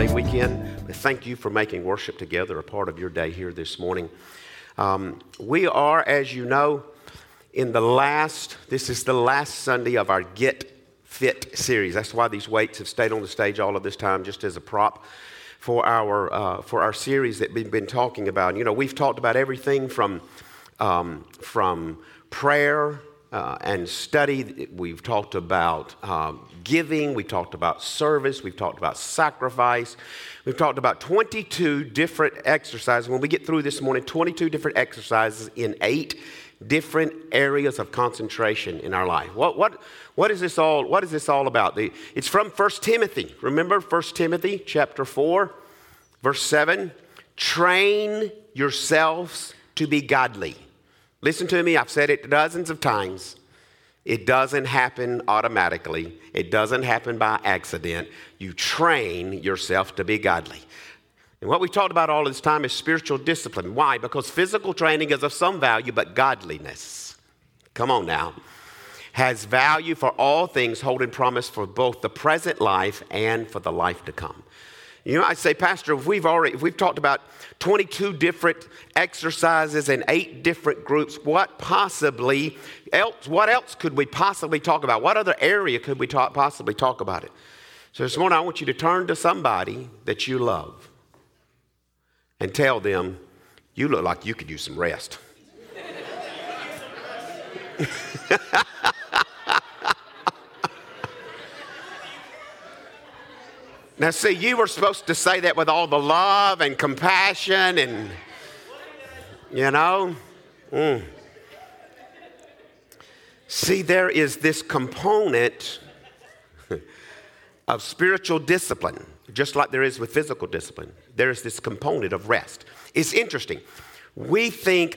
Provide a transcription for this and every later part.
holiday weekend. But thank you for making worship together a part of your day here this morning. We are, as you know, this is the last Sunday of our Get Fit series. That's why these weights have stayed on the stage all of this time, just as a prop for our series that we've been talking about. You know, we've talked about everything from prayer and study. We've talked about giving. We've talked about service. We've talked about sacrifice. We've talked about 22 different exercises. When we get through this morning, 22 different exercises in 8 different areas of concentration in our life. What is this all about? It's from 1 Timothy. Remember 1 Timothy chapter 4, verse 7. Train yourselves to be godly. Listen to me, I've said it dozens of times. It doesn't happen automatically. It doesn't happen by accident. You train yourself to be godly. And what we've talked about all this time is spiritual discipline. Why? Because physical training is of some value, but godliness, come on now, has value for all things, holding promise for both the present life and for the life to come. You know, I say, Pastor, if we've talked about 22 different exercises and 8 different groups, what else could we possibly talk about? What other area could we possibly talk about it? So this morning, I want you to turn to somebody that you love and tell them, you look like you could use some rest. Now, see, you were supposed to say that with all the love and compassion and, you know. See, there is this component of spiritual discipline, just like there is with physical discipline. There is this component of rest. It's interesting. We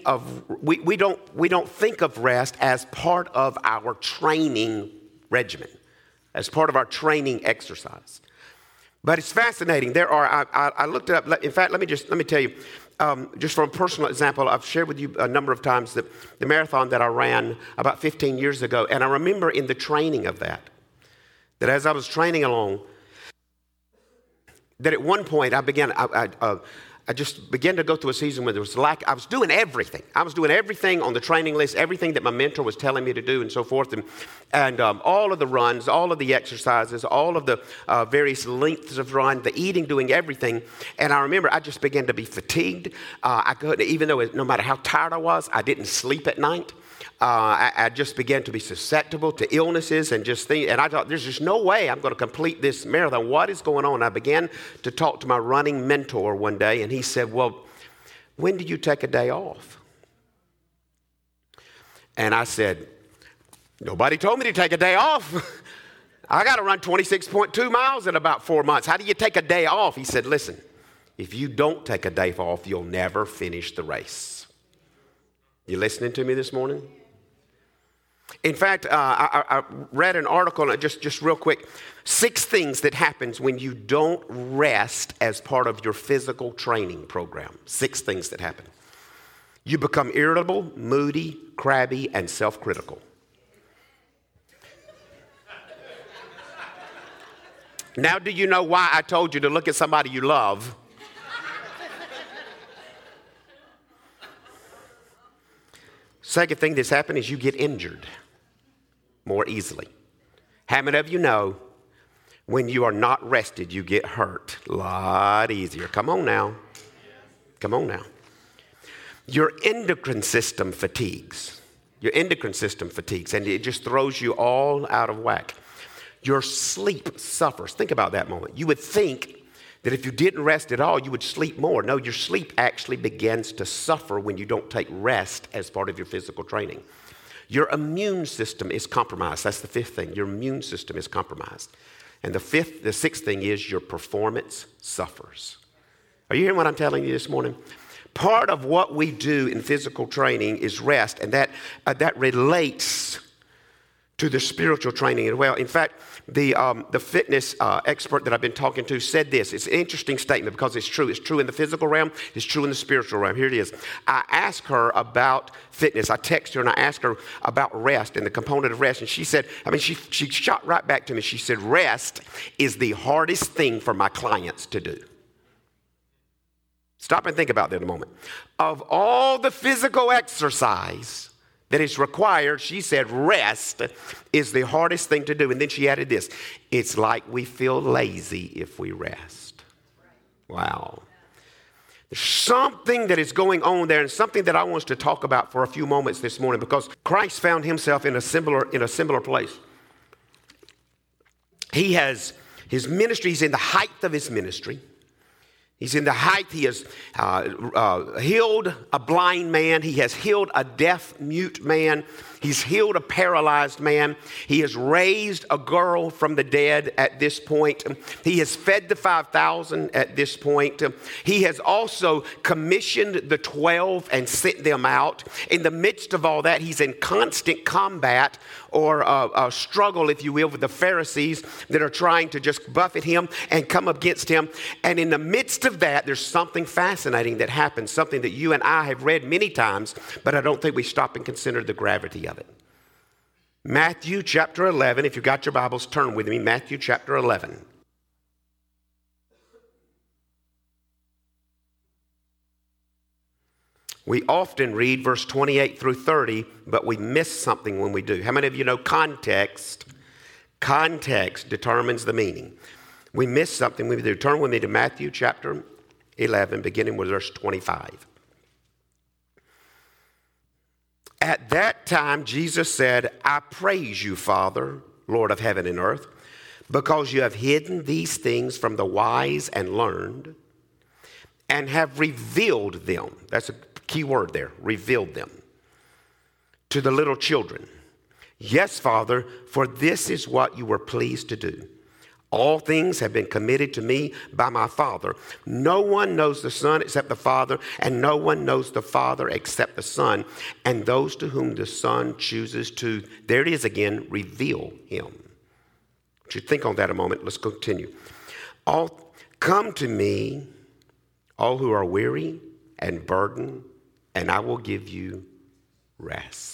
don't think of rest as part of our training regimen, as part of our training exercise. But it's fascinating. I looked it up. In fact, let me tell you, just from a personal example, I've shared with you a number of times the marathon that I ran about 15 years ago. And I remember in the training of that as I was training along, that at one point I just began to go through a season where there was I was doing everything. I was doing everything on the training list, everything that my mentor was telling me to do and so forth. And all of the runs, all of the exercises, all of the various lengths of run, the eating, doing everything. And I remember I just began to be fatigued. I couldn't, even though no matter how tired I was, I didn't sleep at night. I just began to be susceptible to illnesses and and I thought, there's just no way I'm going to complete this marathon. What is going on? I began to talk to my running mentor one day, and he said, well, when do you take a day off? And I said, nobody told me to take a day off. I got to run 26.2 miles in about 4 months. How do you take a day off? He said, listen, if you don't take a day off, you'll never finish the race. You listening to me this morning? In fact, I read an article, just real quick, 6 things that happens when you don't rest as part of your physical training program. 6 things that happen. You become irritable, moody, crabby, and self-critical. Now, do you know why I told you to look at somebody you love? Second thing that's happened is you get injured more easily. How many of you know when you are not rested, you get hurt a lot easier? Come on now. Come on now. Your endocrine system fatigues. Your endocrine system fatigues, and it just throws you all out of whack. Your sleep suffers. Think about that moment. You would think that if you didn't rest at all, you would sleep more. No, your sleep actually begins to suffer when you don't take rest as part of your physical training. Your immune system is compromised. That's the 5th thing. Your immune system is compromised. And the 6th thing is your performance suffers. Are you hearing what I'm telling you this morning? Part of what we do in physical training is rest, and that relates to the spiritual training as well. In fact, the fitness expert that I've been talking to said this. It's an interesting statement because it's true. It's true in the physical realm. It's true in the spiritual realm. Here it is. I asked her about fitness. I texted her and I asked her about rest and the component of rest. And she said, she shot right back to me. She said, rest is the hardest thing for my clients to do. Stop and think about that a moment. Of all the physical exercise that is required, she said, rest is the hardest thing to do. And then she added this, it's like we feel lazy if we rest. Wow. There's something that is going on there and something that I want us to talk about for a few moments this morning because Christ found himself in a similar place. His ministry is in the height of his ministry. He's in the height. He has healed a blind man. He has healed a deaf, mute man. He's healed a paralyzed man. He has raised a girl from the dead at this point. He has fed the 5,000 at this point. He has also commissioned the 12 and sent them out. In the midst of all that, he's in constant combat or a struggle, if you will, with the Pharisees that are trying to just buffet him and come against him. And in the midst of that, there's something fascinating that happens, something that you and I have read many times, but I don't think we stop and consider the gravity of it. Matthew chapter 11, if you've got your Bibles, turn with me, Matthew chapter 11. We often read verse 28 through 30, but we miss something when we do. How many of you know context? Context determines the meaning. We miss something when we do. Turn with me to Matthew chapter 11, beginning with verse 25. At that time, Jesus said, I praise you, Father, Lord of heaven and earth, because you have hidden these things from the wise and learned and have revealed them. That's a key word there, revealed them to the little children. Yes, Father, for this is what you were pleased to do. All things have been committed to me by my Father. No one knows the Son except the Father, and no one knows the Father except the Son, and those to whom the Son chooses to, there it is again, reveal him. Would you think on that a moment? Let's continue. All come to me, all who are weary and burdened, and I will give you rest.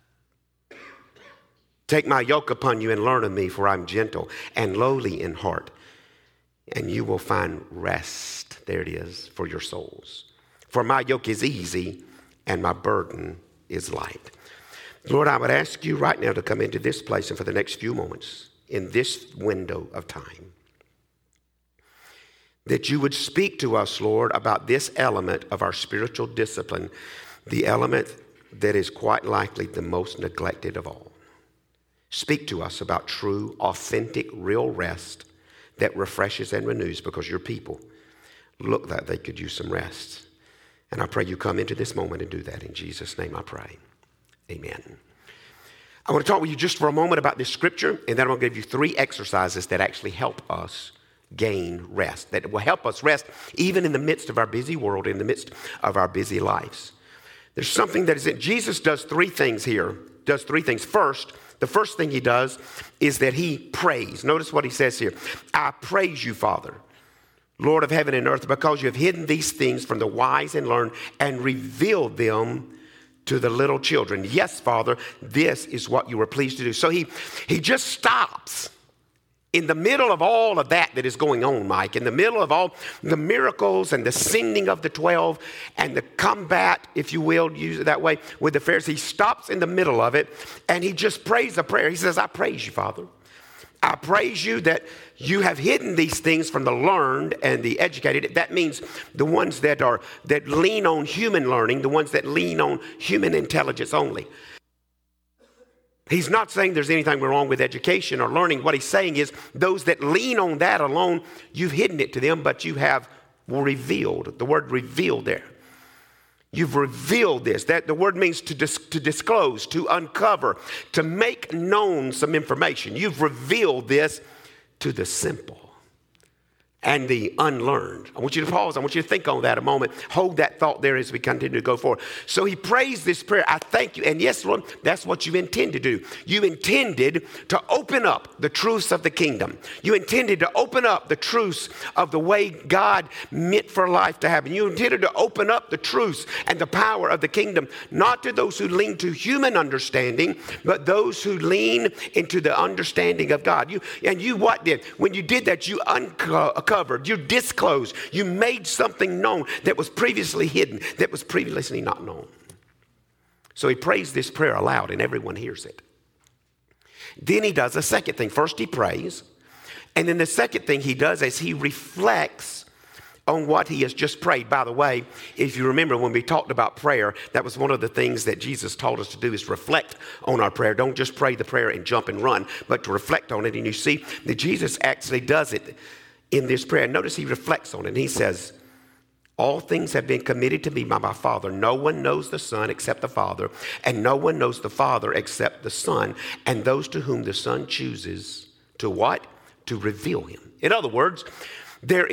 Take my yoke upon you and learn of me, for I'm gentle and lowly in heart, and you will find rest, there it is, for your souls. For my yoke is easy and my burden is light. Lord, I would ask you right now to come into this place and for the next few moments in this window of time, that you would speak to us, Lord, about this element of our spiritual discipline, the element that is quite likely the most neglected of all. Speak to us about true, authentic, real rest that refreshes and renews, because your people look like they could use some rest. And I pray you come into this moment and do that. In Jesus' name I pray. Amen. I want to talk with you just for a moment about this scripture, and then I'm going to give you 3 exercises that actually help us gain rest, that will help us rest even in the midst of our busy world, in the midst of our busy lives. There's something that is it. Jesus does 3 things here, does 3 things. First, the first thing he does is that he prays. Notice what he says here. I praise you, Father, Lord of heaven and earth, because you have hidden these things from the wise and learned and revealed them to the little children. Yes, Father, this is what you were pleased to do. So he just stops in the middle of all of that is going on, Mike, in the middle of all the miracles and the sending of the 12 and the combat, if you will, use it that way, with the Pharisees. He stops in the middle of it and he just prays a prayer. He says, I praise you, Father. I praise you that you have hidden these things from the learned and the educated. That means the ones that lean on human learning, the ones that lean on human intelligence only. He's not saying there's anything wrong with education or learning. What he's saying is those that lean on that alone, you've hidden it to them, but you have revealed. The word revealed there. You've revealed this. That the word means to disclose, to uncover, to make known some information. You've revealed this to the simple. and the unlearned. I want you to pause. I want you to think on that a moment. Hold that thought there as we continue to go forward. So he prays this prayer. I thank you. And yes, Lord, that's what you intended to do. You intended to open up the truths of the kingdom. You intended to open up the truths of the way God meant for life to happen. You intended to open up the truths and the power of the kingdom, not to those who lean to human understanding, but those who lean into the understanding of God. You what did? When you did that, you uncovered, you disclosed, you made something known that was previously hidden, that was previously not known. So he prays this prayer aloud and everyone hears it. Then he does a second thing. First he prays, and then the second thing he does is he reflects on what he has just prayed. By the way, if you remember when we talked about prayer, that was one of the things that Jesus taught us to do is reflect on our prayer. Don't just pray the prayer and jump and run, but to reflect on it. And you see that Jesus actually does it in this prayer. Notice he reflects on it and he says, all things have been committed to me by my Father. No one knows the Son except the Father, and no one knows the Father except the Son, and those to whom the Son chooses to what? To reveal him. In other words, there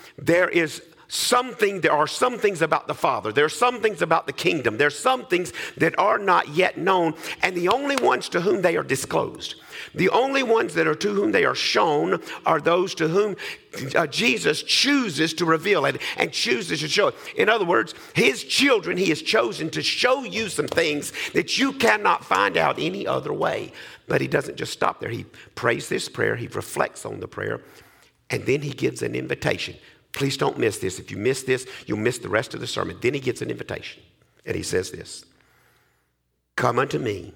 are some things about the Father. There are some things about the kingdom. There are some things that are not yet known, and the only ones to whom they are disclosed, the only ones that are to whom they are shown are those to whom Jesus chooses to reveal it and chooses to show it. In other words, his children, he has chosen to show you some things that you cannot find out any other way. But he doesn't just stop there. He prays this prayer. He reflects on the prayer, and then he gives an invitation. Please don't miss this. If you miss this, you'll miss the rest of the sermon. Then he gives an invitation, and he says this, come unto me,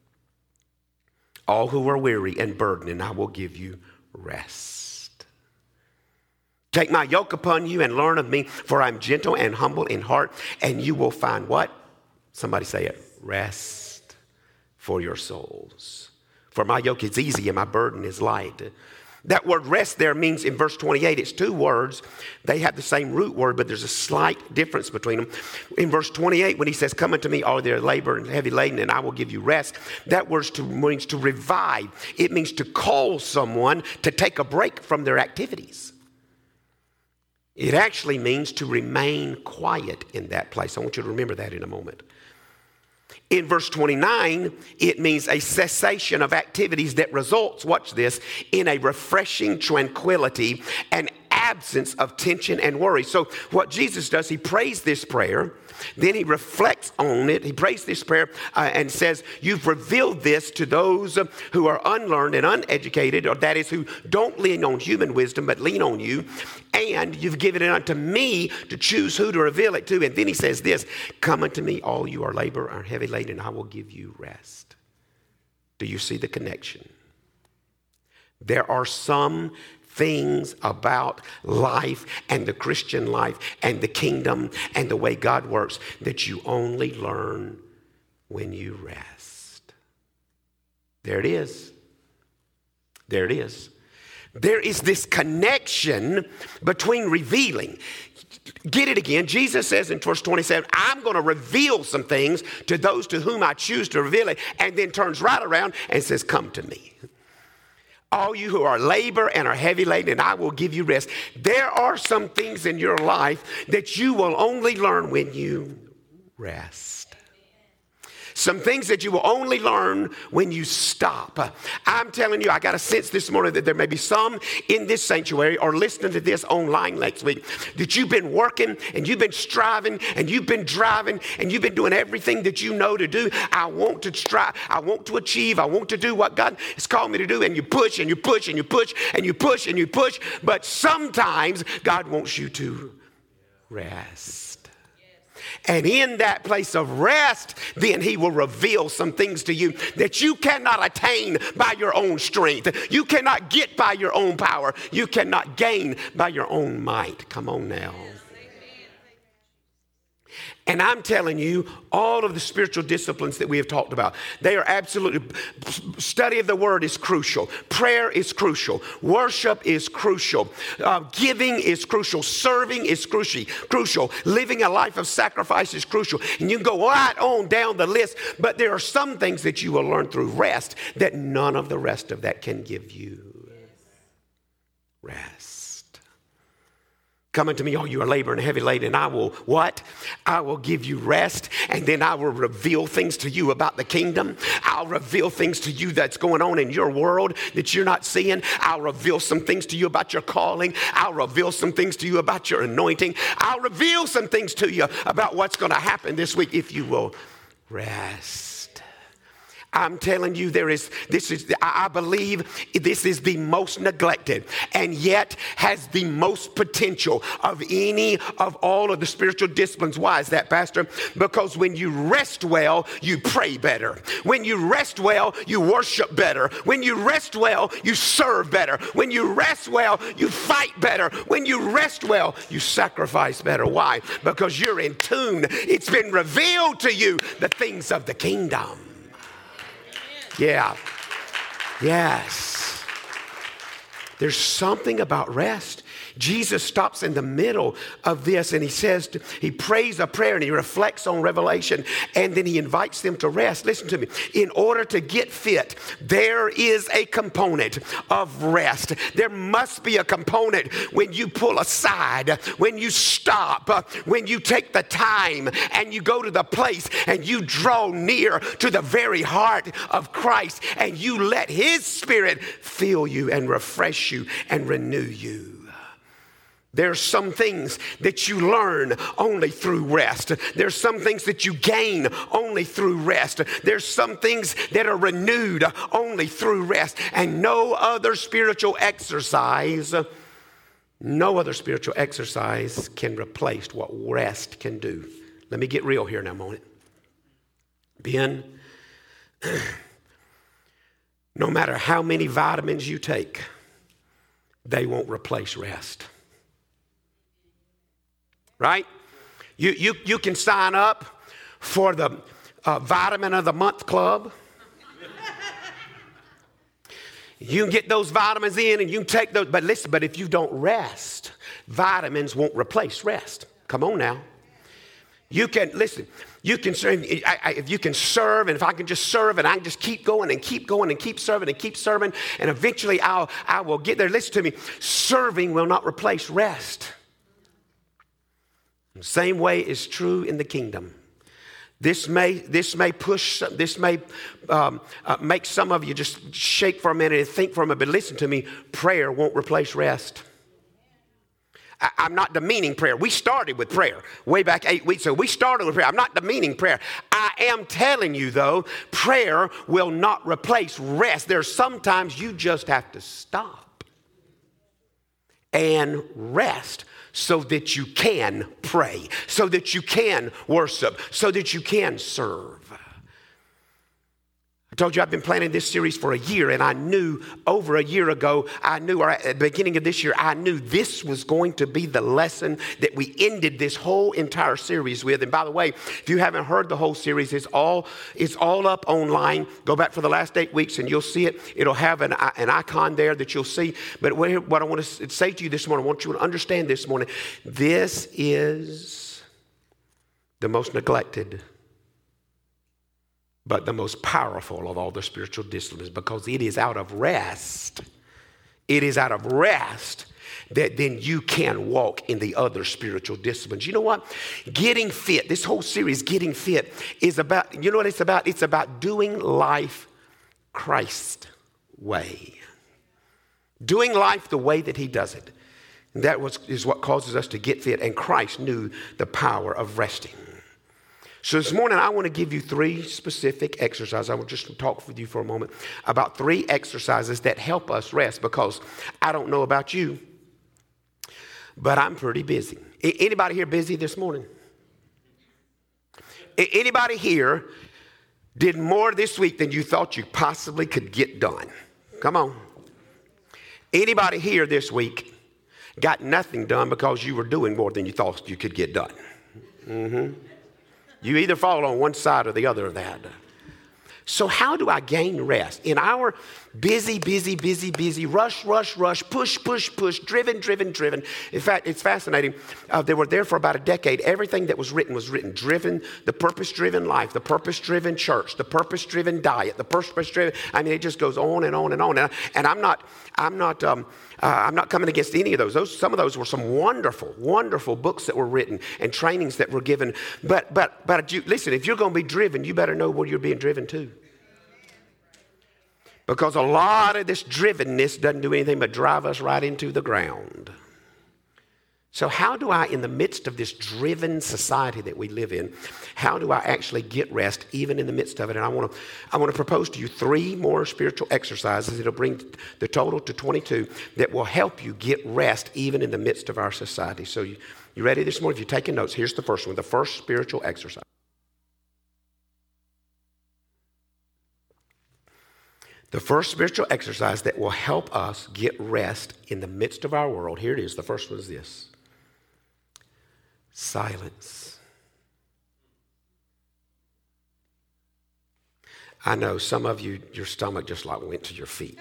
all who are weary and burdened, and I will give you rest. Take my yoke upon you and learn of me, for I'm gentle and humble in heart, and you will find what? Somebody say it. Rest for your souls. For my yoke is easy and my burden is light. That word rest there means in verse 28, it's two words. They have the same root word, but there's a slight difference between them. In verse 28, when he says, come unto me, all that are labor and heavy laden, and I will give you rest, that word means to revive. It means to call someone to take a break from their activities. It actually means to remain quiet in that place. I want you to remember that in a moment. In verse 29, it means a cessation of activities that results, watch this, in a refreshing tranquility and absence of tension and worry. So what Jesus does, he prays this prayer, then he reflects on it. He prays this prayer and says, you've revealed this to those who are unlearned and uneducated, or that is who don't lean on human wisdom, but lean on you. And you've given it unto me to choose who to reveal it to. And then he says this, come unto me, all you are labor and heavy laden, and I will give you rest. Do you see the connection? There are some things about life and the Christian life and the kingdom and the way God works that you only learn when you rest. There it is. There it is. There is this connection between revealing. Get it again. Jesus says in verse 27, I'm going to reveal some things to those to whom I choose to reveal it, and then turns right around and says, come to me. All you who are labor and are heavy laden, and I will give you rest. There are some things in your life that you will only learn when you rest. Some things that you will only learn when you stop. I'm telling you, I got a sense this morning that there may be some in this sanctuary or listening to this online next week that you've been working and you've been striving and you've been driving and you've been doing everything that you know to do. I want to strive. I want to achieve. I want to do what God has called me to do. And you push and you push and you push and you push and you push. But sometimes God wants you to rest. And in that place of rest, then he will reveal some things to you that you cannot attain by your own strength. You cannot get by your own power. You cannot gain by your own might. Come on now. And I'm telling you, all of the spiritual disciplines that we have talked about, they are absolutely, study of the word is crucial. Prayer is crucial. Worship is crucial. Giving is crucial. Serving is crucial. Living a life of sacrifice is crucial. And you can go right on down the list, but there are some things that you will learn through rest that none of the rest of that can give you. Rest. Come unto me, all you are laboring and heavy laden, and I will what? I will give you rest, and then I will reveal things to you about the kingdom. I'll reveal things to you that's going on in your world that you're not seeing. I'll reveal some things to you about your calling. I'll reveal some things to you about your anointing. I'll reveal some things to you about what's going to happen this week if you will rest. I'm telling you, I believe this is the most neglected and yet has the most potential of any of all of the spiritual disciplines. Why is that, Pastor? Because when you rest well, you pray better. When you rest well, you worship better. When you rest well, you serve better. When you rest well, you fight better. When you rest well, you sacrifice better. Why? Because you're in tune. It's been revealed to you the things of the kingdom. Yeah. Yes. There's something about rest. Jesus stops in the middle of this and he prays a prayer and he reflects on Revelation and then he invites them to rest. Listen to me. In order to get fit, there is a component of rest. There must be a component when you pull aside, when you stop, when you take the time and you go to the place and you draw near to the very heart of Christ and you let his Spirit fill you and refresh you and renew you. There's some things that you learn only through rest. There's some things that you gain only through rest. There's some things that are renewed only through rest. And no other spiritual exercise can replace what rest can do. Let me get real here in a moment. Ben, no matter how many vitamins you take, they won't replace rest. Right? You can sign up for the Vitamin of the Month Club. You can get those vitamins in and you can take those. But listen, but if you don't rest, vitamins won't replace rest. Come on now. You can, listen, you can serve, if you can serve, and if I can just serve and I can just keep going and keep going and keep serving, and eventually I will get there. Listen to me. Serving will not replace rest. The same way is true in the kingdom. This may make some of you just shake for a minute and think for a minute, but listen to me, prayer won't replace rest. I'm not demeaning prayer. We started with prayer way back 8 weeks ago. We started with prayer. I'm not demeaning prayer. I am telling you, though, prayer will not replace rest. There's sometimes you just have to stop and rest so that you can pray, so that you can worship, so that you can serve. I told you I've been planning this series for a year, and I knew over a year ago, or at the beginning of this year, I knew this was going to be the lesson that we ended this whole entire series with. And by the way, if you haven't heard the whole series, it's all up online. Go back for the last 8 weeks and you'll see it. It'll have an icon there that you'll see. But what I want to say to you this morning, I want you to understand this morning, this is the most neglected but the most powerful of all the spiritual disciplines, because it is out of rest. It is out of rest that then you can walk in the other spiritual disciplines. You know what? Getting fit, this whole series, Getting Fit, is about, you know what it's about? It's about doing life Christ's way. Doing life the way that he does it. And that is what causes us to get fit, and Christ knew the power of resting. So this morning, I want to give you 3 specific exercises. I will just talk with you for a moment about 3 exercises that help us rest, because I don't know about you, but I'm pretty busy. Anybody here busy this morning? Anybody here did more this week than you thought you possibly could get done? Come on. Anybody here this week got nothing done because you were doing more than you thought you could get done? Mm-hmm. You either fall on one side or the other of that. So how do I gain rest? In our Busy, busy, busy, busy, rush, rush, rush, push, push, push, driven, driven, driven. In fact, it's fascinating. They were there for about a decade. Everything that was written, driven, the purpose-driven life, the purpose-driven church, the purpose-driven diet, the purpose-driven, I mean, it just goes on and on and on. And I'm not coming against any of those. Some of those were some wonderful, wonderful books that were written and trainings that were given. But listen, if you're going to be driven, you better know where you're being driven to. Because a lot of this drivenness doesn't do anything but drive us right into the ground. So how do I, in the midst of this driven society that we live in, how do I actually get rest even in the midst of it? And I want to propose to you 3 more spiritual exercises. It'll bring the total to 22 that will help you get rest even in the midst of our society. So you ready this morning? If you're taking notes, here's the first one, the first spiritual exercise. The first spiritual exercise that will help us get rest in the midst of our world, here it is. The first one is this: silence. I know some of you, your stomach just like went to your feet.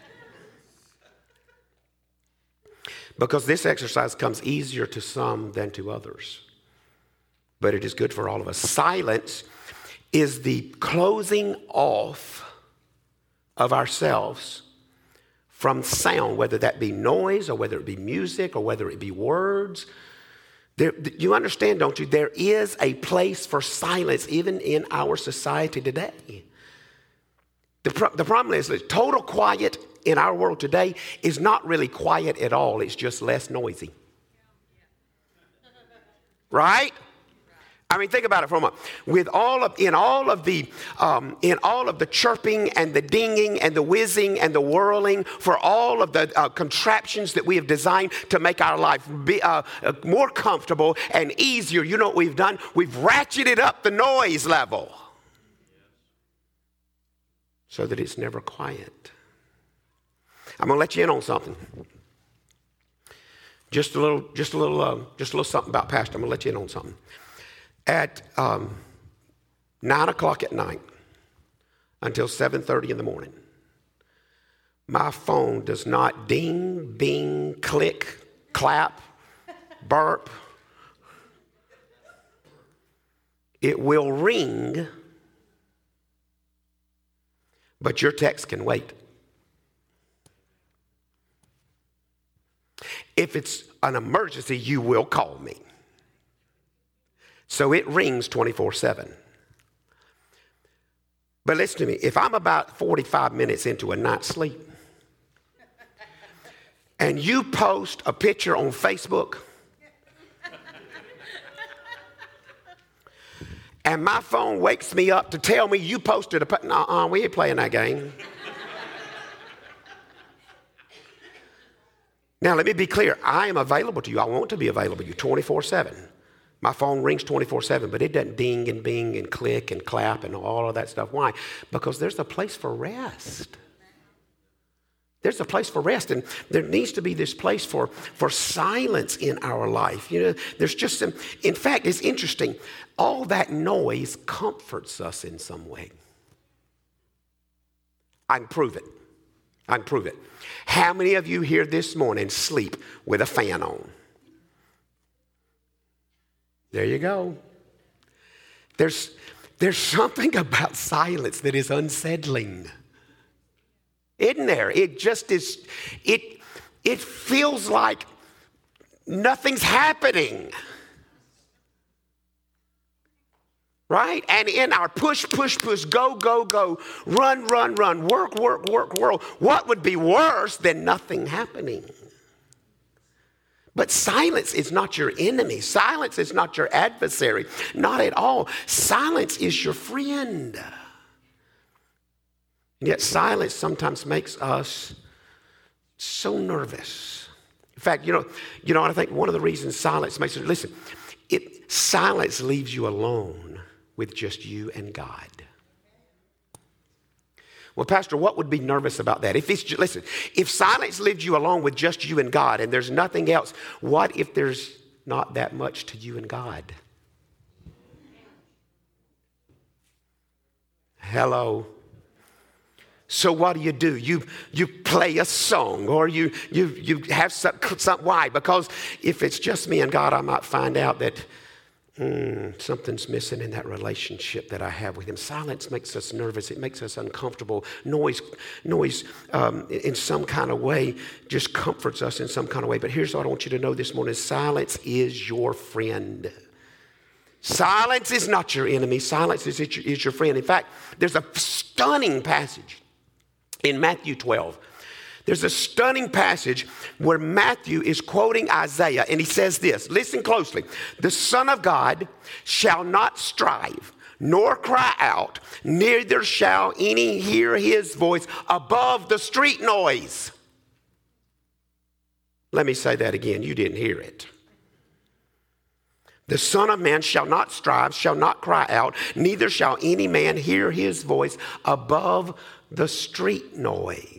Because this exercise comes easier to some than to others. But it is good for all of us. Silence is the closing off of ourselves from sound, whether that be noise or whether it be music or whether it be words. You understand, don't you? There is a place for silence even in our society today. The problem is that total quiet in our world today is not really quiet at all. It's just less noisy. Right? I mean, think about it for a moment. In all of the chirping and the dinging and the whizzing and the whirling, for all of the contraptions that we have designed to make our life be, more comfortable and easier, you know what we've done? We've ratcheted up the noise level so that it's never quiet. I'm going to let you in on something. Just a little something about Pastor. I'm going to let you in on something. At 9 o'clock at night until 7:30 in the morning, my phone does not ding, bing, click, clap, burp. It will ring, but your text can wait. If it's an emergency, you will call me. So it rings 24/7. But listen to me, if I'm about 45 minutes into a night's sleep and you post a picture on Facebook and my phone wakes me up to tell me you posted we ain't playing that game. Now, let me be clear. I am available to you. I want to be available to you 24/7. My phone rings 24/7, but it doesn't ding and bing and click and clap and all of that stuff. Why? Because there's a place for rest. There's a place for rest, and there needs to be this place for silence in our life. You know, there's just some, in fact, it's interesting. All that noise comforts us in some way. I can prove it. How many of you here this morning sleep with a fan on? There you go. There's something about silence that is unsettling. Isn't there? It just is, it feels like nothing's happening. Right? And in our push, go, run, work, world, what would be worse than nothing happening? But silence is not your enemy. Silence is not your adversary. Not at all. Silence is your friend. And yet silence sometimes makes us so nervous. In fact, you know what I think one of the reasons silence makes us, listen, silence leaves you alone with just you and God. Well, Pastor, what would be nervous about that? If silence leaves you alone with just you and God and there's nothing else, what if there's not that much to you and God? Hello. So what do? You play a song, or you have some. Why? Because if it's just me and God, I might find out that something's missing in that relationship that I have with him. Silence makes us nervous. It makes us uncomfortable. Noise in some kind of way just comforts us in some kind of way. But here's what I want you to know this morning. Silence is your friend. Silence is not your enemy. Silence is your friend. In fact, there's a stunning passage in Matthew 12. There's a stunning passage where Matthew is quoting Isaiah, and he says this. Listen closely. The Son of God shall not strive, nor cry out, neither shall any hear his voice above the street noise. Let me say that again. You didn't hear it. The Son of Man shall not strive, shall not cry out, neither shall any man hear his voice above the street noise.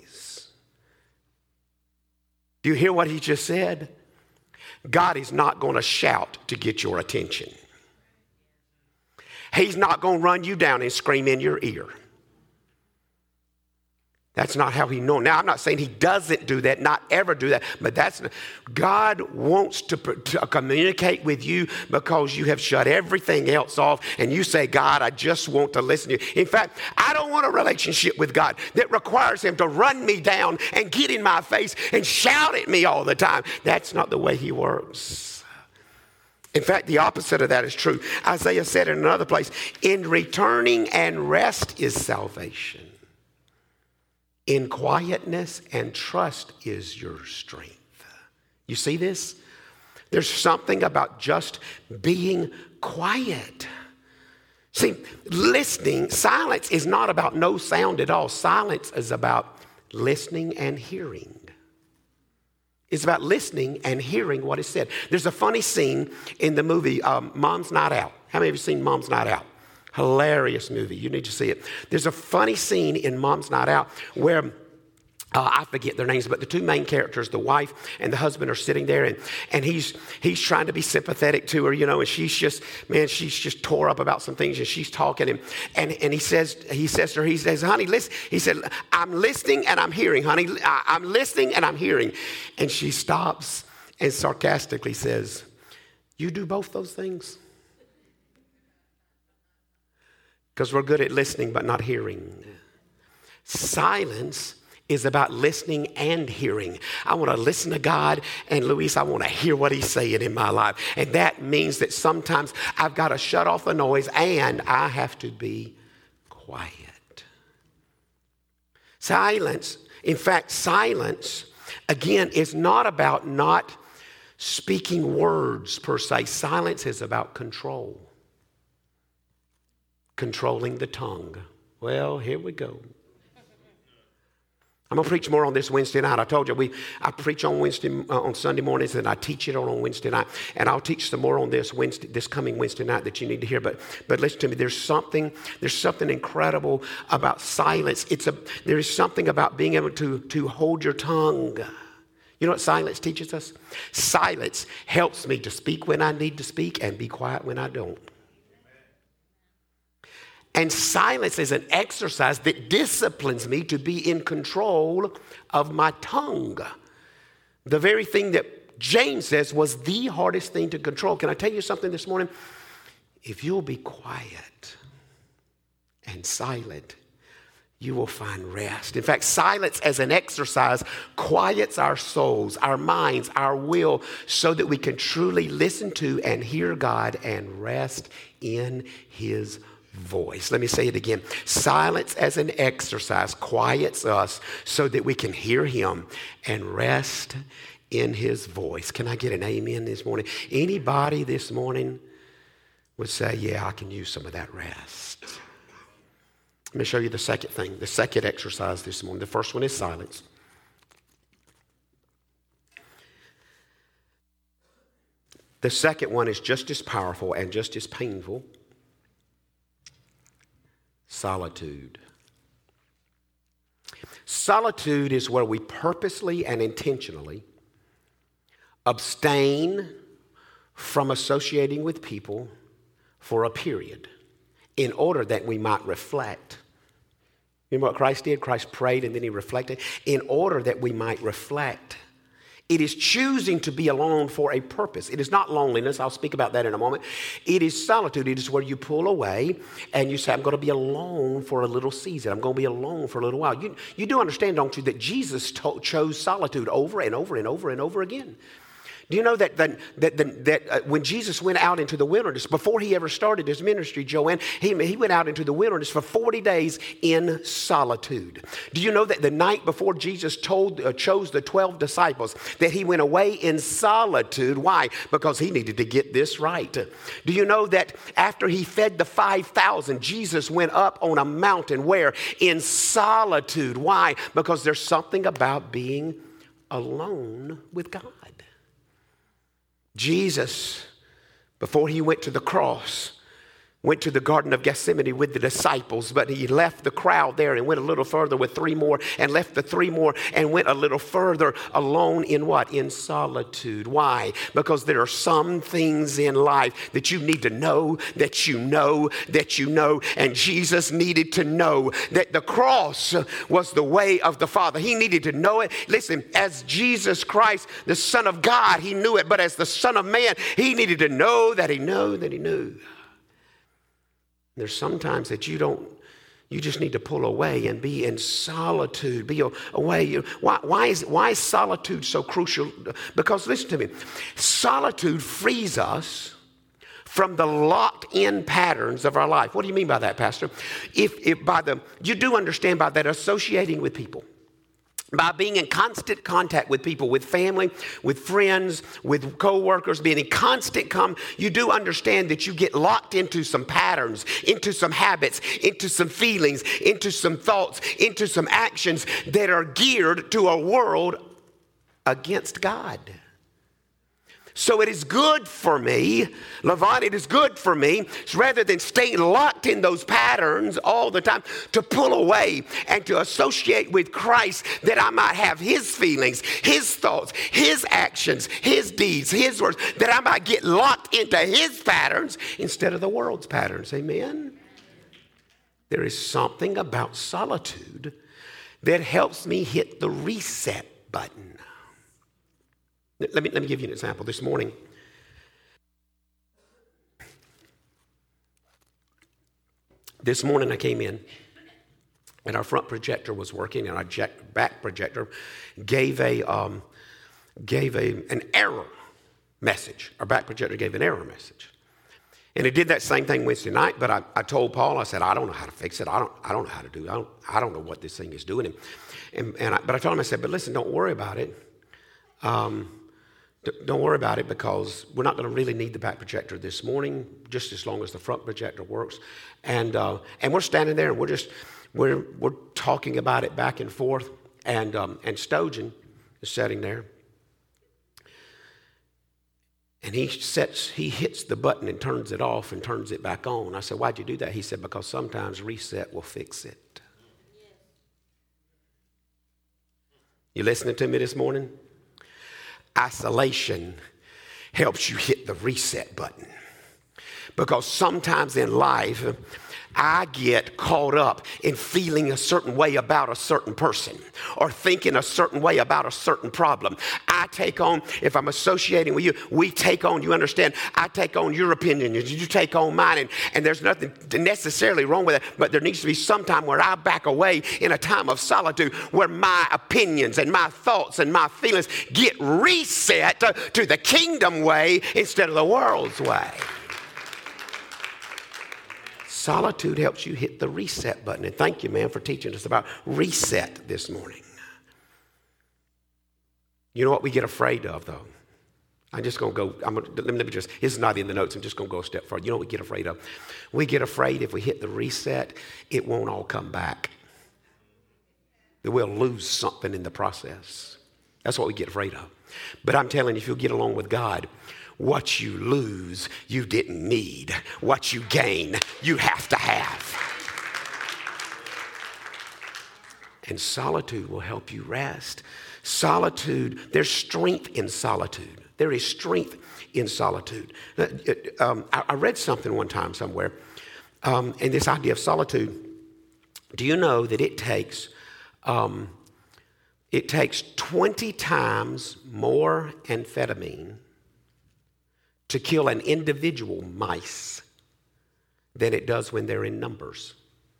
Do you hear what he just said? God is not going to shout to get your attention. He's not going to run you down and scream in your ear. That's not how he knows. Now, I'm not saying he doesn't do that, not ever do that, but God wants to communicate with you because you have shut everything else off and you say, God, I just want to listen to you. In fact, I don't want a relationship with God that requires him to run me down and get in my face and shout at me all the time. That's not the way he works. In fact, the opposite of that is true. Isaiah said in another place, in returning and rest is salvation. In quietness and trust is your strength. You see this? There's something about just being quiet. See, listening, silence is not about no sound at all. Silence is about listening and hearing. It's about listening and hearing what is said. There's a funny scene in the movie Mom's Night Out. How many of you seen Mom's Night Out? Hilarious movie. You need to see it. There's a funny scene in Mom's Night Out where I forget their names, but the two main characters, the wife and the husband, are sitting there, and he's trying to be sympathetic to her, and she's just tore up about some things, and she's talking, and he says to her, honey, listen. He said, I'm listening and I'm hearing, honey. I'm listening and I'm hearing. And she stops and sarcastically says, you do both those things? Because we're good at listening but not hearing. Silence is about listening and hearing. I want to listen to God, and Luis, I want to hear what he's saying in my life. And that means that sometimes I've got to shut off the noise and I have to be quiet. Silence, in fact, silence, again, is not about not speaking words per se. Silence is about control. Controlling the tongue. Well, here we go. I'm going to preach more on this Wednesday night. I told you, I preach on Sunday mornings, and I teach it on Wednesday night. And I'll teach some more on this coming Wednesday night that you need to hear. But listen to me. There's something incredible about silence. There is something about being able to hold your tongue. You know what silence teaches us? Silence helps me to speak when I need to speak and be quiet when I don't. And silence is an exercise that disciplines me to be in control of my tongue. The very thing that James says was the hardest thing to control. Can I tell you something this morning? If you'll be quiet and silent, you will find rest. In fact, silence as an exercise quiets our souls, our minds, our will, so that we can truly listen to and hear God and rest in his voice. Let me say it again. Silence as an exercise quiets us so that we can hear him and rest in his voice. Can I get an amen this morning? Anybody this morning would say, yeah, I can use some of that rest. Let me show you the second thing, the second exercise this morning. The first one is silence. The second one is just as powerful and just as painful. Solitude. Solitude is where we purposely and intentionally abstain from associating with people for a period in order that we might reflect You know what Christ did? Christ prayed and then he reflected in order that we might reflect. It is choosing to be alone for a purpose. It is not loneliness. I'll speak about that in a moment. It is solitude. It is where you pull away and you say, I'm going to be alone for a little season. I'm going to be alone for a little while. You do understand, don't you, that Jesus chose solitude over and over and over and over again. Do you know that when Jesus went out into the wilderness, before he ever started his ministry, Joanne, he went out into the wilderness for 40 days in solitude. Do you know that the night before Jesus chose the 12 disciples, that he went away in solitude? Why? Because he needed to get this right. Do you know that after he fed the 5,000, Jesus went up on a mountain where? In solitude. Why? Because there's something about being alone with God. Jesus, before he went to the cross, went to the Garden of Gethsemane with the disciples, but he left the crowd there and went a little further with 3 more and left the 3 more and went a little further alone in what? In solitude. Why? Because there are some things in life that you need to know, that you know, that you know. And Jesus needed to know that the cross was the way of the Father. He needed to know it. Listen, as Jesus Christ, the Son of God, he knew it. But as the Son of Man, he needed to know that he knew. There's sometimes that you just need to pull away and be in solitude, be away. Why is solitude so crucial? Because listen to me, solitude frees us from the locked-in patterns of our life. What do you mean by that, Pastor? You do understand by that associating with people. By being in constant contact with people, with family, with friends, with co-workers, being in constant you do understand that you get locked into some patterns, into some habits, into some feelings, into some thoughts, into some actions that are geared to a world against God. So it is good for me, Levon, it is good for me, rather than staying locked in those patterns all the time, to pull away and to associate with Christ, that I might have his feelings, his thoughts, his actions, his deeds, his words, that I might get locked into his patterns instead of the world's patterns. Amen? There is something about solitude that helps me hit the reset button. Let me give you an example. This morning, I came in, and our front projector was working, and our back projector gave an error message. Our back projector gave an error message. And it did that same thing Wednesday night, but I told Paul, I said, I don't know how to fix it. I don't know how to do it. I don't know what this thing is doing. But I told him, I said, but listen, don't worry about it. Don't worry about it, because we're not going to really need the back projector this morning, just as long as the front projector works. And we're standing there, and we're talking about it back and forth. And Stojan is sitting there, and he hits the button and turns it off and turns it back on. I said, why'd you do that? He said, because sometimes reset will fix it. You listening to me this morning? Isolation helps you hit the reset button. Because sometimes in life, I get caught up in feeling a certain way about a certain person or thinking a certain way about a certain problem. I take on, if I'm associating with you, we take on, you understand, I take on your opinion, you take on mine, and there's nothing necessarily wrong with it, but there needs to be some time where I back away in a time of solitude where my opinions and my thoughts and my feelings get reset to the kingdom way instead of the world's way. Solitude helps you hit the reset button. And thank you, man, for teaching us about reset this morning. You know what we get afraid of, though? I'm just going to go, let me just, it's not in the notes, I'm just going to go a step further. You know what we get afraid of? We get afraid if we hit the reset, it won't all come back. That we'll lose something in the process. That's what we get afraid of. But I'm telling you, if you'll get along with God, what you lose, you didn't need. What you gain, you have to have. And solitude will help you rest. Solitude, there's strength in solitude. There is strength in solitude. I read something one time somewhere, and this idea of solitude, Do you know that it takes 20 times more amphetamine to kill an individual mice than it does when they're in numbers?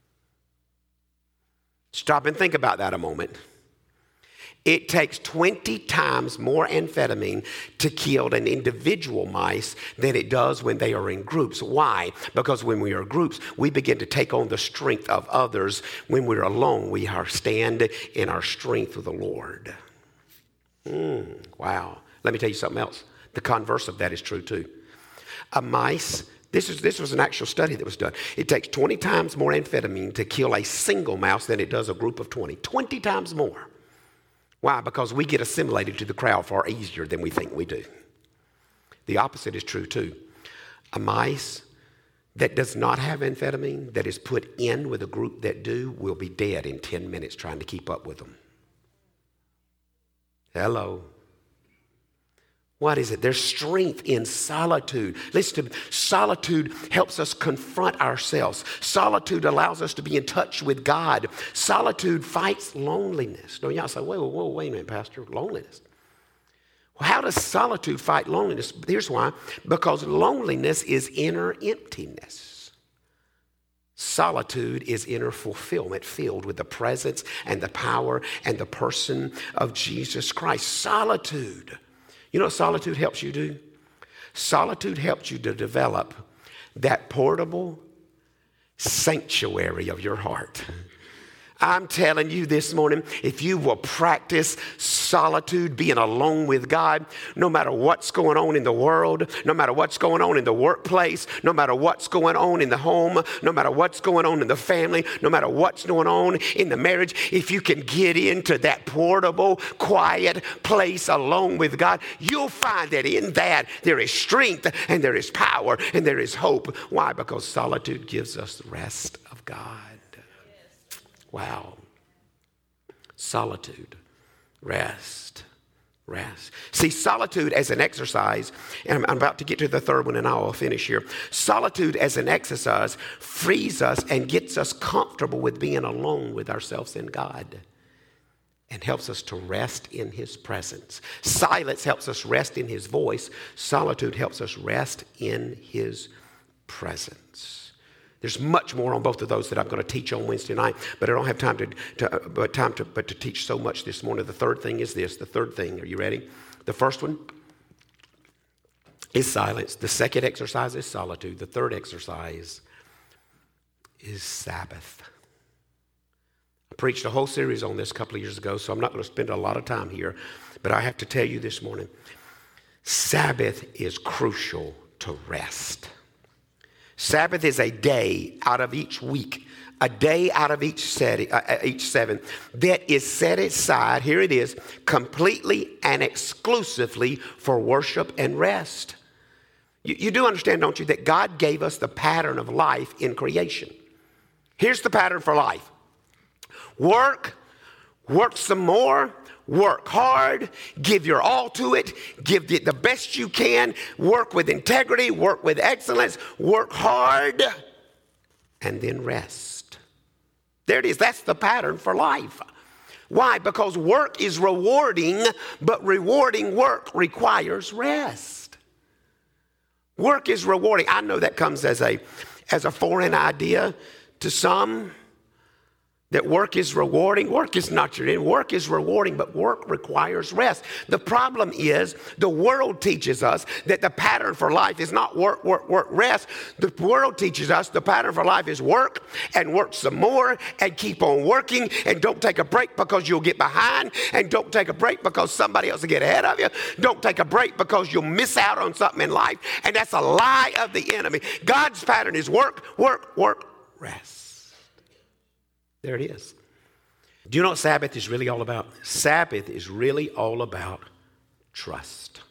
Stop and think about that a moment. It takes 20 times more amphetamine to kill an individual mice than it does when they are in groups. Why? Because when we are groups, we begin to take on the strength of others. When we're alone, we are stand in our strength with the Lord. Wow. Let me tell you something else. The converse of that is true too. A mice, this was an actual study that was done. It takes 20 times more amphetamine to kill a single mouse than it does a group of 20. 20 times more. Why? Because we get assimilated to the crowd far easier than we think we do. The opposite is true too. A mice that does not have amphetamine, that is put in with a group that do, will be dead in 10 minutes trying to keep up with them. Hello. What is it? There's strength in solitude. Listen to me. Solitude helps us confront ourselves. Solitude allows us to be in touch with God. Solitude fights loneliness. Now, y'all say, wait a minute, Pastor, loneliness. Well, how does solitude fight loneliness? Here's why. Because loneliness is inner emptiness. Solitude is inner fulfillment filled with the presence and the power and the person of Jesus Christ. Solitude. You know what solitude helps you do? Solitude helps you to develop that portable sanctuary of your heart. I'm telling you this morning, if you will practice solitude, being alone with God, no matter what's going on in the world, no matter what's going on in the workplace, no matter what's going on in the home, no matter what's going on in the family, no matter what's going on in the marriage, if you can get into that portable, quiet place alone with God, you'll find that in that there is strength and there is power and there is hope. Why? Because solitude gives us the rest of God. Wow. Solitude. Rest. See, solitude as an exercise, and I'm about to get to the third one and I'll finish here. Solitude as an exercise frees us and gets us comfortable with being alone with ourselves and God and helps us to rest in His presence. Silence helps us rest in His voice. Solitude helps us rest in His presence. There's much more on both of those that I'm going to teach on Wednesday night, but I don't have time to teach so much this morning. The third thing is this. The third thing, are you ready? The first one is silence. The second exercise is solitude. The third exercise is Sabbath. I preached a whole series on this a couple of years ago, so I'm not going to spend a lot of time here, but I have to tell you this morning, Sabbath is crucial to rest. Sabbath is a day out of each week, a day out of each seven that is set aside, here it is, completely and exclusively for worship and rest. You do understand, don't you, that God gave us the pattern of life in creation. Here's the pattern for life. Work some more, work hard, give your all to it, give the best you can, work with integrity, work with excellence, work hard, and then rest. There it is. That's the pattern for life. Why? Because work is rewarding, but rewarding work requires rest. Work is rewarding. I know that comes as a foreign idea to some. That work is rewarding. Work is not your end. Work is rewarding, but work requires rest. The problem is the world teaches us that the pattern for life is not work, rest. The world teaches us the pattern for life is work and work some more and keep on working and don't take a break because you'll get behind and don't take a break because somebody else will get ahead of you. Don't take a break because you'll miss out on something in life. And that's a lie of the enemy. God's pattern is work, rest. There it is. Do you know what Sabbath is really all about? Sabbath is really all about trust.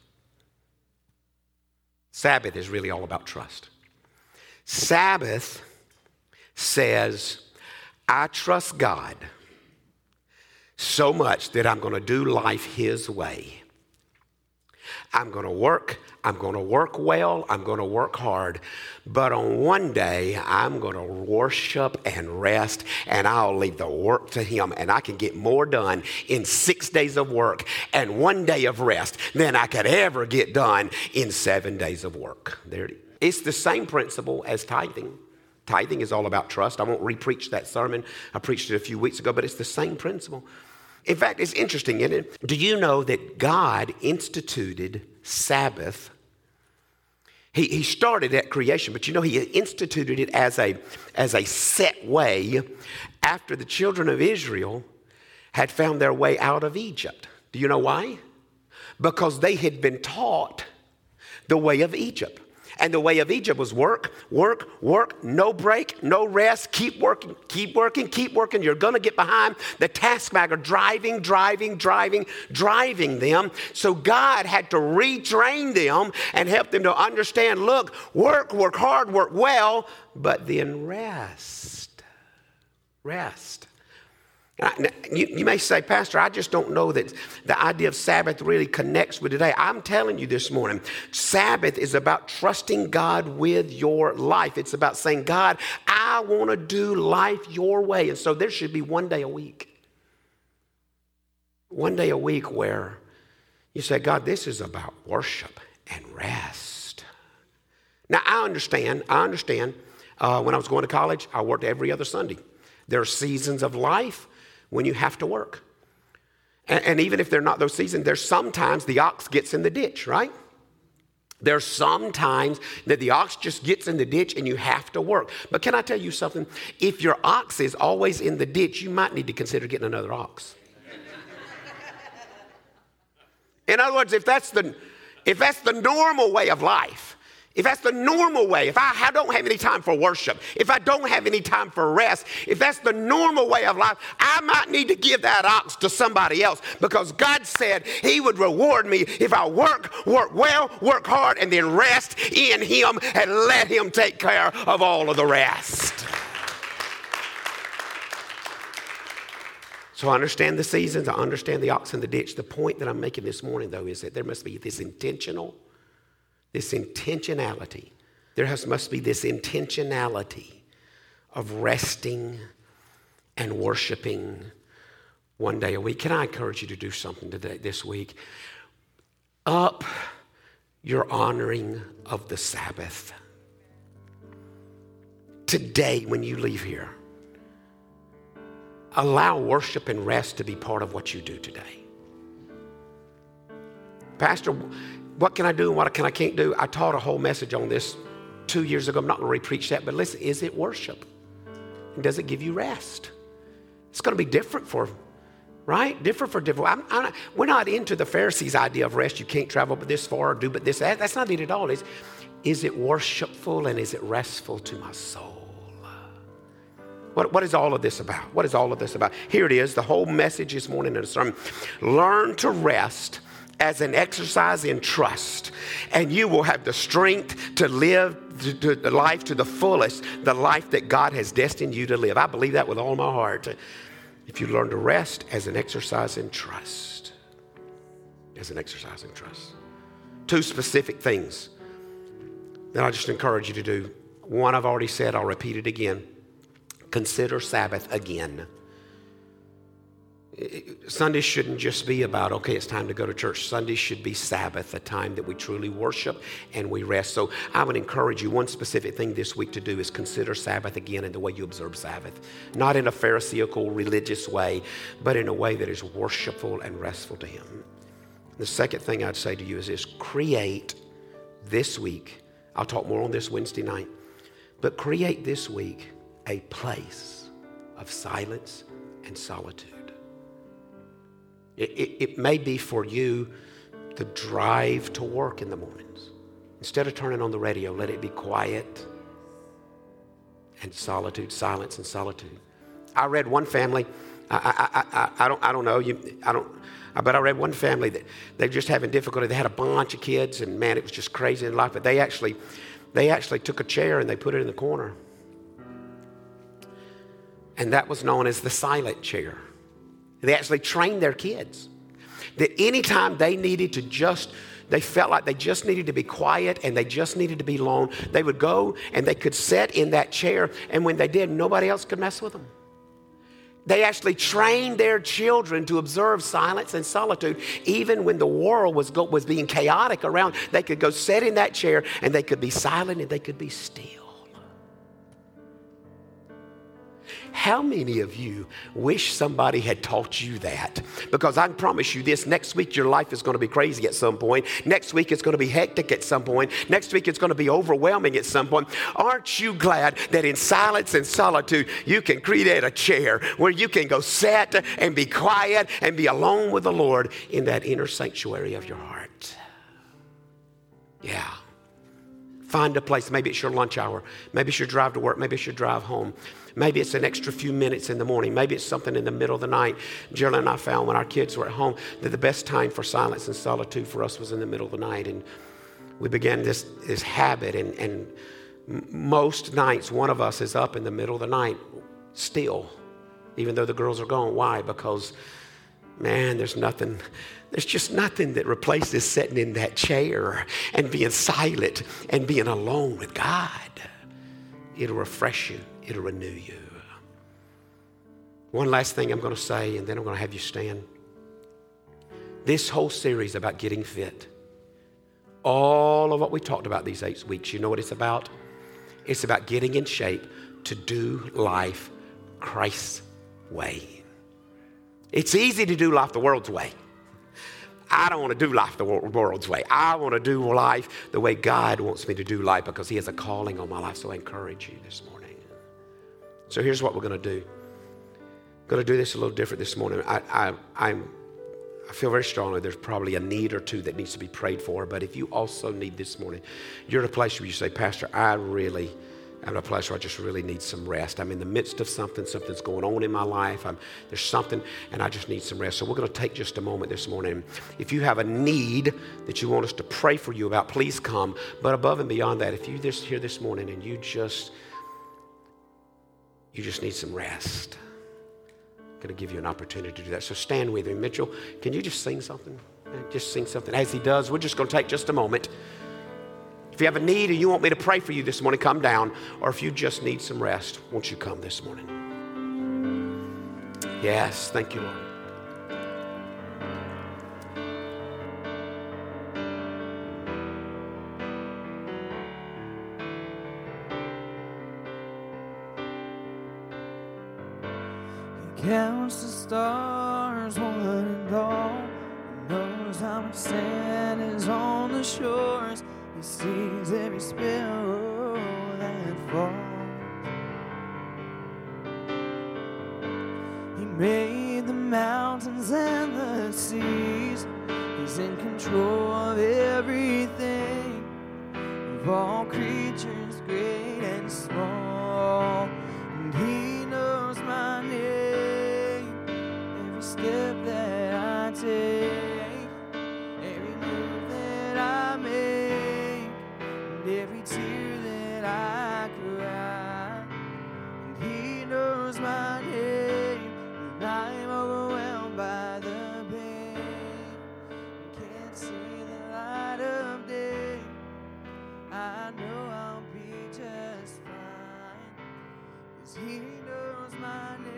Sabbath is really all about trust. Sabbath says, I trust God so much that I'm going to do life His way. I'm going to work. I'm going to work well. I'm going to work hard. But on one day, I'm going to worship and rest, and I'll leave the work to him. And I can get more done in 6 days of work and 1 day of rest than I could ever get done in 7 days of work. There it is. It's the same principle as tithing. Tithing is all about trust. I won't re-preach that sermon. I preached it a few weeks ago, but it's the same principle. In fact, it's interesting, isn't it? Do you know that God instituted Sabbath? He started at creation, but you know, he instituted it as a set way after the children of Israel had found their way out of Egypt. Do you know why? Because they had been taught the way of Egypt. And the way of Egypt was work, work, work, no break, no rest, keep working, keep working, keep working. You're going to get behind the taskmaster driving them. So God had to retrain them and help them to understand, look, work hard, work well, but then rest. Rest. You may say, Pastor, I just don't know that the idea of Sabbath really connects with today. I'm telling you this morning, Sabbath is about trusting God with your life. It's about saying, God, I want to do life your way. And so there should be 1 day a week. 1 day a week where you say, God, this is about worship and rest. Now, I understand. When I was going to college, I worked every other Sunday. There are seasons of life when you have to work. And even if they're not those seasons, there's sometimes the ox gets in the ditch, right? There's sometimes that the ox just gets in the ditch and you have to work. But can I tell you something? If your ox is always in the ditch, you might need to consider getting another ox. In other words, if that's the normal way of life, if that's the normal way, if I don't have any time for worship, if I don't have any time for rest, if that's the normal way of life, I might need to give that ox to somebody else, because God said he would reward me if I work well, work hard, and then rest in him and let him take care of all of the rest. So I understand the seasons. I understand the ox in the ditch. The point that I'm making this morning, though, is that there must be this intentionality. There must be this intentionality of resting and worshiping 1 day a week. Can I encourage you to do something this week? Up your honoring of the Sabbath. Today, when you leave here, allow worship and rest to be part of what you do today. Pastor, what can I do and what I can't do? I taught a whole message on this 2 years ago. I'm not going to re-preach that, but listen, is it worship? And does it give you rest? It's going to be different right? Different for different. We're not into the Pharisees' idea of rest. You can't travel but this far or do but this. That's not it at all. Is it worshipful and is it restful to my soul? What is all of this about? What is all of this about? Here it is, the whole message this morning in the sermon. Learn to rest as an exercise in trust, and you will have the strength to live the life to the fullest, the life that God has destined you to live. I believe that with all my heart. If you learn to rest as an exercise in trust. As an exercise in trust. 2 specific things that I just encourage you to do. One I've already said, I'll repeat it again. Consider Sabbath again. Sunday shouldn't just be about, okay, it's time to go to church. Sunday should be Sabbath, a time that we truly worship and we rest. So I would encourage you, one specific thing this week to do is consider Sabbath again in the way you observe Sabbath. Not in a Pharisaical religious way, but in a way that is worshipful and restful to him. The second thing I'd say to you is this: create this week, I'll talk more on this Wednesday night, but create this week a place of silence and solitude. It may be for you to drive to work in the mornings. Instead of turning on the radio, let it be quiet and solitude, silence and solitude. I read one family, I don't know, but I read one family that they're just having difficulty. They had a bunch of kids, and man, it was just crazy in life. But they actually took a chair and they put it in the corner. And that was known as the silent chair. They actually trained their kids that anytime they needed to just they felt like they just needed to be quiet and they just needed to be alone, they would go and they could sit in that chair, and when they did, nobody else could mess with them. They actually trained their children to observe silence and solitude. Even when the world was being chaotic around, they could go sit in that chair and they could be silent and they could be still. How many of you wish somebody had taught you that? Because I can promise you this, next week your life is going to be crazy at some point. Next week it's going to be hectic at some point. Next week it's going to be overwhelming at some point. Aren't you glad that in silence and solitude you can create a chair where you can go sit and be quiet and be alone with the Lord in that inner sanctuary of your heart? Yeah. Find a place. Maybe it's your lunch hour. Maybe it's your drive to work. Maybe it's your drive home. Maybe it's an extra few minutes in the morning. Maybe it's something in the middle of the night. Geraldine and I found when our kids were at home that the best time for silence and solitude for us was in the middle of the night. And we began this habit. And most nights, one of us is up in the middle of the night still, even though the girls are gone. Why? Because, man, there's just nothing that replaces sitting in that chair and being silent and being alone with God. It'll refresh you. It'll renew you. One last thing I'm going to say, and then I'm going to have you stand. This whole series about getting fit, all of what we talked about these 8 weeks, you know what it's about? It's about getting in shape to do life Christ's way. It's easy to do life the world's way. I don't want to do life the world's way. I want to do life the way God wants me to do life because He has a calling on my life. So I encourage you this morning. So here's what we're going to do. I'm going to do this a little different this morning. I feel very strongly there's probably a need or two that needs to be prayed for. But if you also need this morning, you're in a place where you say, Pastor, I'm in a place where I just really need some rest. I'm in the midst of something's going on in my life. There's something, and I just need some rest. So we're going to take just a moment this morning. If you have a need that you want us to pray for you about, please come. But above and beyond that, if you're here this morning and you just need some rest, I'm going to give you an opportunity to do that. So stand with me. Mitchell, can you just sing something? Just sing something. As he does, we're just going to take just a moment. If you have a need and you want me to pray for you this morning, come down. Or if you just need some rest, won't you come this morning? Yes, thank you, Lord. He counts the stars, one and all. He knows how much sand is on the shores. He sees every sparrow that falls. He made the mountains and the seas. He's in control of everything, of all creatures great and small. And He knows my name, every step that I take, every move that I make, every tear that I cry. And He knows my name when I'm overwhelmed by the pain and can't see the light of day. I know I'll be just fine, 'cause He knows my name.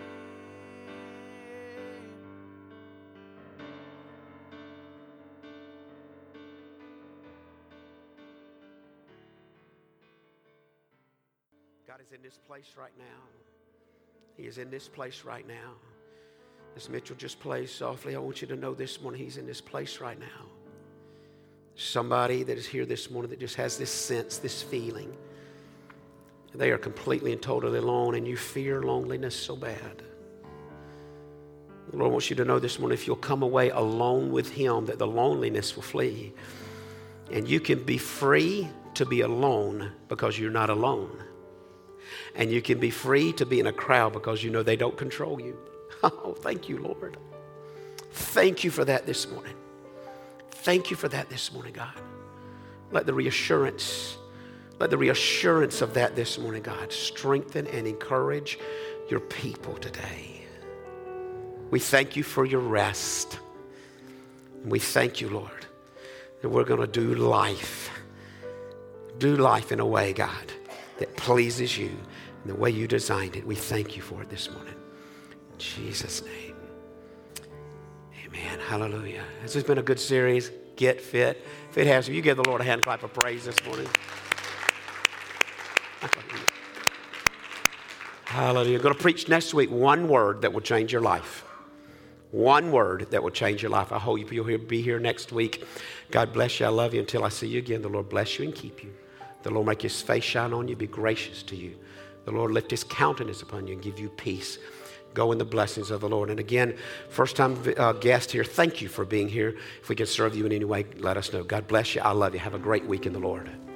God is in this place right now. He is in this place right now. As Mitchell just plays softly, I want you to know this morning He's in this place right now. Somebody that is here this morning that just has this sense, this feeling. They are completely and totally alone, and you fear loneliness so bad. The Lord wants you to know this morning, if you'll come away alone with Him, that the loneliness will flee. And you can be free to be alone because you're not alone. And you can be free to be in a crowd because you know they don't control you. Oh, thank you, Lord. Thank you for that this morning. Thank you for that this morning, God. Let the reassurance of that this morning, God, strengthen and encourage your people today. We thank you for your rest. And we thank you, Lord, that we're going to do life. Do life in a way, God, that pleases you and the way you designed it. We thank you for it this morning. In Jesus' name. Amen. Hallelujah. Has this been a good series? Get fit. If it has, will you give the Lord a hand clap of praise this morning? Hallelujah. I'm going to preach next week one word that will change your life. One word that will change your life. I hope you'll be here next week. God bless you. I love you. Until I see you again, the Lord bless you and keep you. The Lord make his face shine on you, be gracious to you. The Lord lift his countenance upon you and give you peace. Go in the blessings of the Lord. And again, first time guest here, thank you for being here. If we can serve you in any way, let us know. God bless you. I love you. Have a great week in the Lord.